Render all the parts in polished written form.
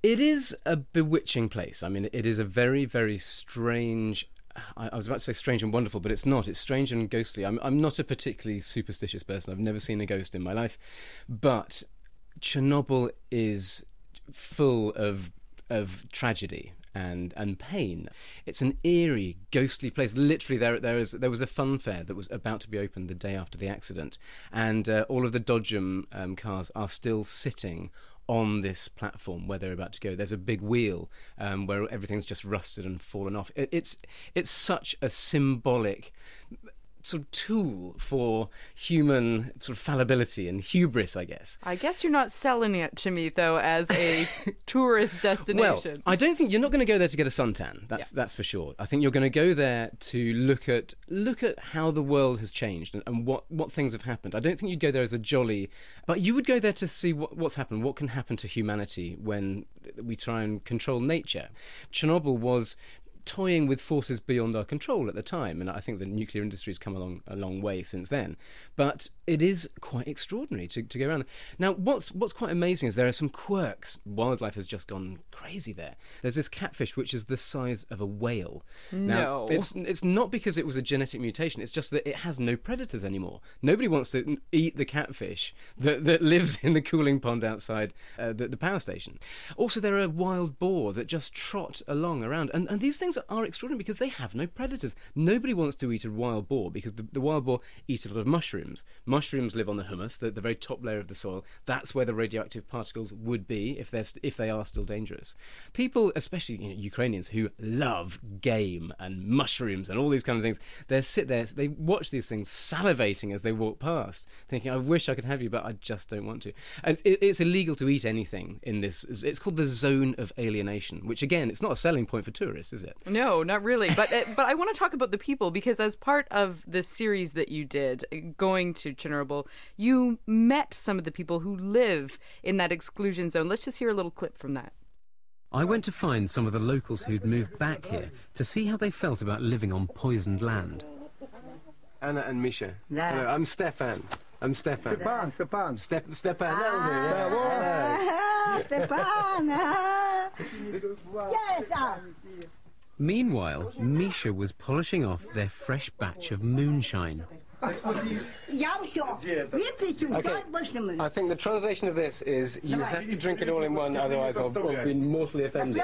It is a bewitching place. I mean, it is a very, very strange. I was about to say strange and wonderful, but it's not. It's strange and ghostly. I'm not a particularly superstitious person. I've never seen a ghost in my life, but Chernobyl is full of tragedy and pain. It's an eerie, ghostly place. Literally, there was a fun fair that was about to be opened the day after the accident, and all of the Dodgem cars are still sitting on this platform where they're about to go. There's a big wheel where everything's just rusted and fallen off. It's such a symbolic sort of tool for human sort of fallibility and hubris, I guess. I guess you're not selling it to me, though, as a tourist destination. Well, I don't think you're not going to go there to get a suntan. That's for sure. I think you're going to go there to look at how the world has changed and what things have happened. I don't think you'd go there as a jolly, but you would go there to see what's happened, what can happen to humanity when we try and control nature. Chernobyl was toying with forces beyond our control at the time, and I think the nuclear industry has come along a long way since then. But it is quite extraordinary to go around. Now, what's quite amazing is there are some quirks. Wildlife has just gone crazy there. There's this catfish which is the size of a whale. Now, it's not because it was a genetic mutation. It's just that it has no predators anymore. Nobody wants to eat the catfish that lives in the cooling pond outside the power station. Also, there are wild boar that just trot along around, and these things are extraordinary because they have no predators. Nobody wants to eat a wild boar because the wild boar eat a lot of mushrooms. Mushrooms live on the humus, the very top layer of the soil. That's where the radioactive particles would be if they are still dangerous. People, especially Ukrainians, who love game and mushrooms and all these kind of things, they watch these things salivating as they walk past, thinking, I wish I could have you, but I just don't want to. And it's illegal to eat anything in this. It's called the zone of alienation, which again, it's not a selling point for tourists, is it? No, not really. But I want to talk about the people, because as part of this series that you did, going to Chernobyl, you met some of the people who live in that exclusion zone. Let's just hear a little clip from that. I went to find some of the locals who'd moved back here to see how they felt about living on poisoned land. Anna and Misha. Hello, I'm Stefan. Stepan. Meanwhile, Misha was polishing off their fresh batch of moonshine. Okay, I think the translation of this is you have to drink it all in one, otherwise I'll be mortally offended.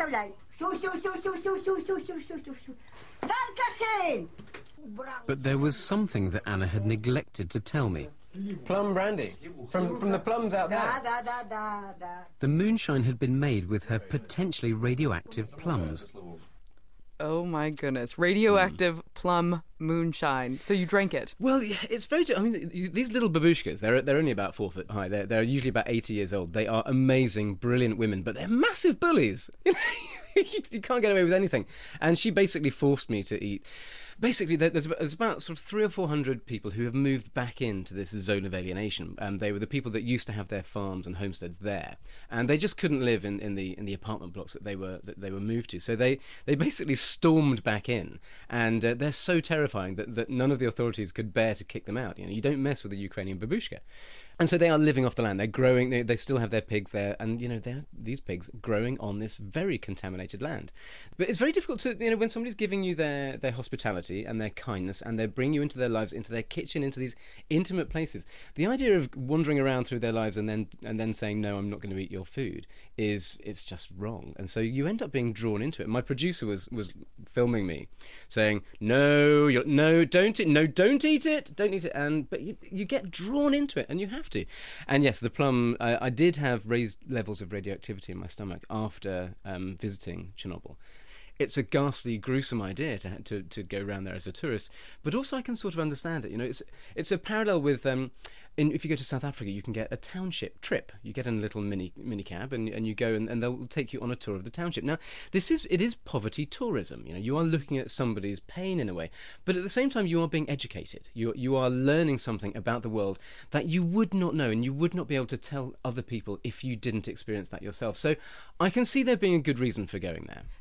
But there was something that Anna had neglected to tell me. Plum brandy. From the plums out there. The moonshine had been made with her potentially radioactive plums. Oh my goodness. Radioactive plum moonshine. So you drank it? Well, it's very... I mean, these little babushkas, they're only about 4 foot high. They're usually about 80 years old. They are amazing, brilliant women, but they're massive bullies. You can't get away with anything. And she basically forced me to eat... Basically, there's about sort of 300 or 400 people who have moved back into this zone of alienation. They were the people that used to have their farms and homesteads there, and they just couldn't live in the apartment blocks that they were moved to. So they basically stormed back in, and they're so terrifying that none of the authorities could bear to kick them out. You don't mess with a Ukrainian babushka. And so they are living off the land. They're growing. They still have their pigs there, and they're these pigs growing on this very contaminated land. But it's very difficult to when somebody's giving you their hospitality and their kindness, and they bring you into their lives, into their kitchen, into these intimate places. The idea of wandering around through their lives and then saying no, I'm not going to eat your food it's just wrong. And so you end up being drawn into it. My producer was filming me, saying don't eat it, but you get drawn into it, and you have to. And yes, the plum, I did have raised levels of radioactivity in my stomach after visiting Chernobyl. It's a ghastly, gruesome idea to go around there as a tourist, but also I can sort of understand it. It's a parallel with if you go to South Africa, you can get a township trip. You get in a little mini cab and you go and they'll take you on a tour of the township. Now, it is poverty tourism. You are looking at somebody's pain in a way, but at the same time you are being educated. You are learning something about the world that you would not know, and you would not be able to tell other people if you didn't experience that yourself. So I can see there being a good reason for going there.